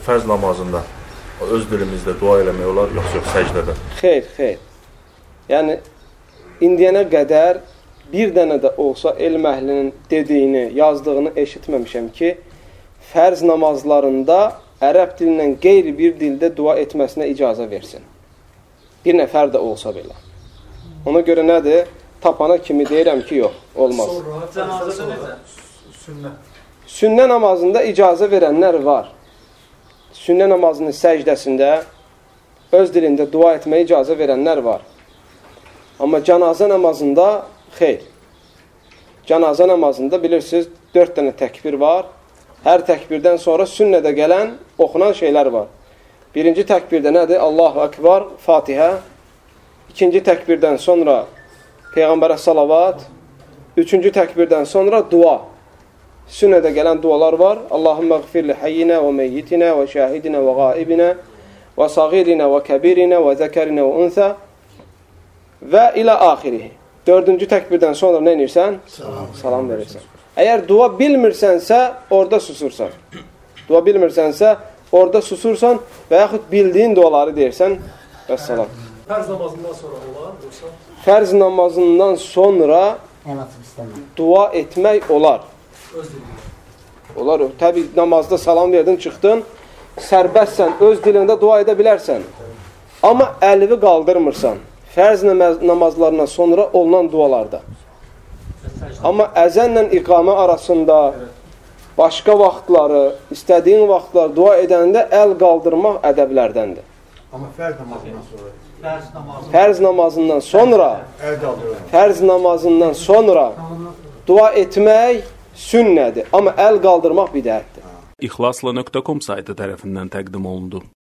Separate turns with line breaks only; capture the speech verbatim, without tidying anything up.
fərz namazında öz dilimizdə dua eləmək olar, yoxsa yox səcdədə?
Xeyr, xeyr. Yəni, indiyənə qədər bir dənə də olsa elm əhlinin dediyini, yazdığını eşitməmişəm ki, fərz namazlarında ərəb dilindən qeyri bir dildə dua etməsinə icazə versin. Bir nəfər də olsa belə. Ona görə nədir? Tapana kimi deyirəm ki, yox, olmaz.
Sünnə.
Sünnə namazında icazə verənlər var. Sünnə namazının səcdəsində öz dilində dua etməyə icazə verənlər var. Amma cənazə namazında xeyr. Cənazə namazında bilirsiniz, dörd dənə təkbir var. Hər təkbirdən sonra sünnədə gələn, oxunan şeylər var. Birinci təkbirdə nədir? Allahu Ekber, Fatihə. İkinci təkbirdən sonra Peyğəmbərə salavat. Üçüncü təkbirdən sonra dua. Sünnədə gələn dualar var. Allahümmə qfirli hayyinə və meyyitinə və şahidinə və qaibinə və sagirinə və kəbirinə və zəkərinə və unsə və ilə axirihi. Dördüncü təkbirdən sonra nə edirsən? Salam, Salam verirsən. Əgər dua bilmirsənsə, orada susursan. Dua bilmirsənsə, orada susursan və yaxud bildiyin duaları deyirsən. Vəssalam.
Fərz namazından sonra olar, yoxsa?
Fərz namazından sonra dua etmək olar.
Öz dilində.
Olar. Təbii namazda salam verdin, çıxdın, sərbəstsən, öz dilində dua edə bilərsən. Amma əlvi qaldırmırsan. Fərz namazlarından sonra olunan dualarda. Amma əzənlə iqamə arasında başqa vaxtları, istədiyin vaxtlar dua edəndə əl qaldırmaq ədəblərdəndir.
Amma fərz namazından sonra.
Fərz namazından sonra fərz namazından sonra dua etmək sünnədir. Amma əl qaldırmaq bidətdir.
İxlasla nöqtə com saytı tərəfindən təqdim olundu.